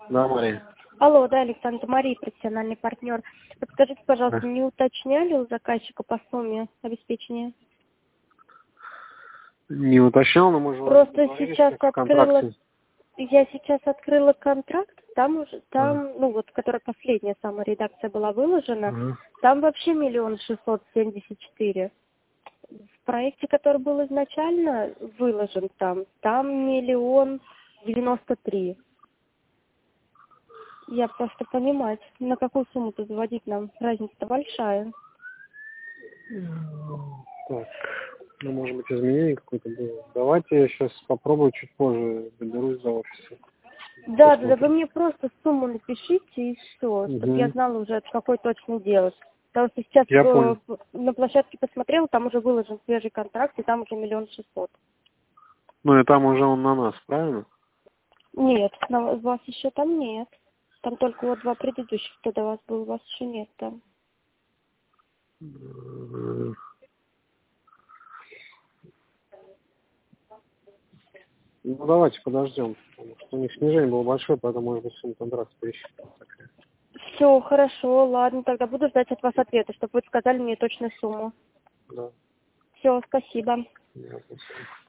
Да, Мария. Алло, да, Александр, Мария, профессиональный партнер. Подскажите, пожалуйста, Да. не уточняли у заказчика по сумме обеспечения? Не уточнял, но мы же Просто договорились, сейчас как в контракте. я сейчас открыла контракт, там уже, Ага. там, ну вот, которая последняя самая редакция была выложена, Ага. там вообще 1 674 000. В проекте, который был изначально выложен там 1 093 000. Я просто понимать, на какую сумму-то заводить нам, разница-то большая. Так, ну, может быть, изменение какое-то было. Давайте я сейчас попробую чуть позже доберусь до офиса. Да, вы Посмотрим. мне просто сумму напишите и все, чтобы я Угу. знала уже, от какой точно делать. Потому что сейчас Я понял. на площадке посмотрела, там уже выложен свежий контракт, и там уже 1 600 000. Ну и там уже он на нас, правильно? Нет, вас еще там нет. Там только вот 2 предыдущих, кто до вас был, у вас еще нет там. Э, Ну давайте подождем, потому что у них снижение было большое, поэтому может быть сумма контракта пересчиталась такая. Все, хорошо, ладно, тогда буду ждать от вас ответа, чтобы вы сказали мне точную сумму. Да. Все, спасибо. Ясно.